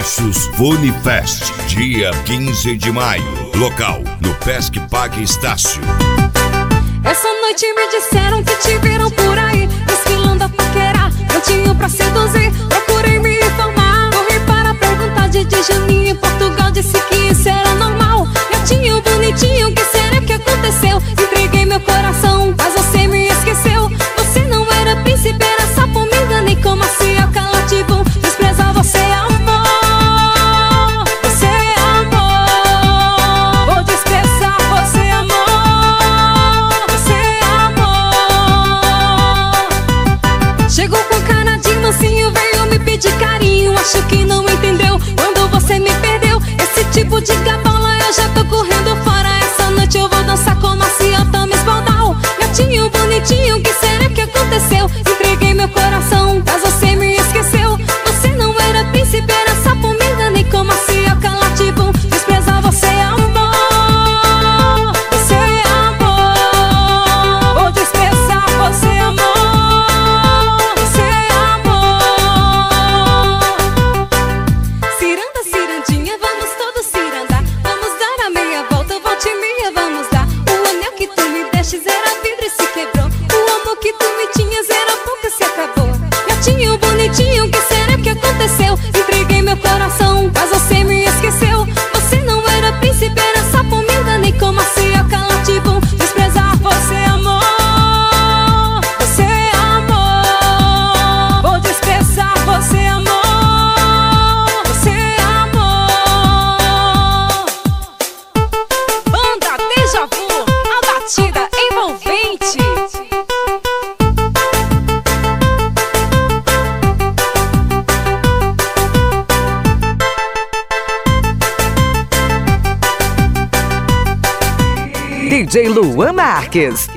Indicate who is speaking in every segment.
Speaker 1: Baixos Funifest, dia 15 de maio. Local, no Pesque Pague Estácio.
Speaker 2: Essa noite me disseram que te viram por aí, desfilando a paquerar, cantinho pra seduzir. Procurei me informar, corri para perguntar de Janinho em Portugal. Disse que isso era normal. Gatinho bonitinho, que será que aconteceu? Entreguei meu coração, mas você me esqueceu. Você não era príncipe, era sapo, me enganei com macia calativo. Desprezar você é amor, você é amor. Vou desprezar você é amor, você é amor. Chegou com cara de mansinho, veio me pedir carinho. Acho que não entendeu quando você me perdeu. Esse tipo de cabola eu já tô correndo fora. Essa noite eu vou dançar com macia, toma espaldal. Gatinho bonitinho, que será que aconteceu? Entreguei meu coração, mas você me esqueceu. Você não era príncipe, era sapo, me enganei com macia calativo. Desprezar você é amor, você é amor. Vou desprezar você é amor, você é amor. Ciranda, cirandinha, vamos todos cirandar. Vamos dar a meia volta, volte meia, vamos dar. O anel que tu me destes era vidro e se quebrou. O amor que tu me tinhas era pouco, se acabou. Gatinho bonitinho, que será que aconteceu? Entreguei meu coração, mas você me esqueceu. Você não era príncipe, era sapo, me enganei com macia calativo. Desprezar você é amor, você é amor. Vou desprezar você é amor, você é amor. Banda Déjà Vu, a batida envolvente.
Speaker 3: DJ Luan Marques.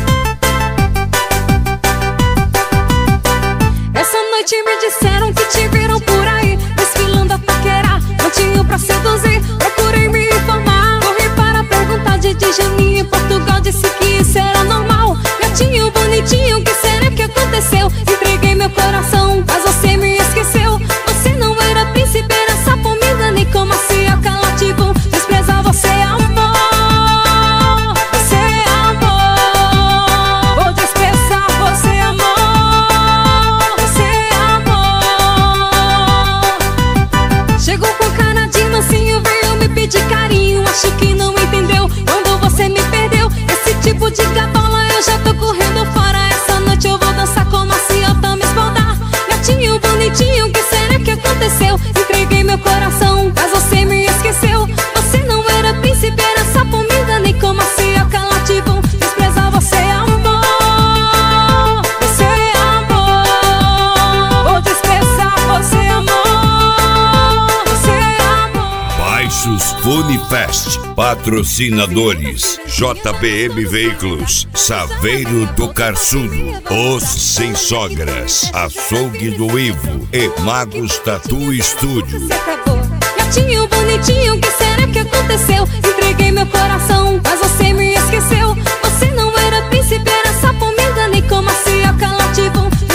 Speaker 2: Essa noite me disseram que te viram por aí, desfilando a paquerar, cantinho pra seduzir. Procurei me informar, corri para perguntar de Janinho em Portugal. Disse que isso era normal. Gatinho bonitinho, que será que aconteceu? Entreguei meu coração, mas você me esqueceu. Você não era príncipe, era sapo, me enganei com macia calativo. Desprezar você é amor, você é amor. Vou desprezar você é amor, você é amor. Chegou com cara de mansinho, veio me pedir carinho. Acho que não entendeu quando você me perdeu. Esse tipo de cabola eu já tô correndo fora. Essa noite eu vou dançar com macia, toma espaldar. Gatinho bonitinho, que será que aconteceu? Entreguei meu coração, mas você me esqueceu. Você não era príncipe, era sapo, me enganei com macia calativo. Desprezar você é amor, você é amor. Vou desprezar você é amor, você é amor.
Speaker 1: Baixos Funifest, patrocinadores: JBM Veículos, Saveiro do Carçudo, Os Sem Sogras, Açougue do Ivo e Magos Tatu Estúdio.
Speaker 2: Se acabou. Gatinho bonitinho, que será que aconteceu? Entreguei meu coração, mas você me esqueceu. Você não era príncipe, era sapo, me enganei com macia calativo.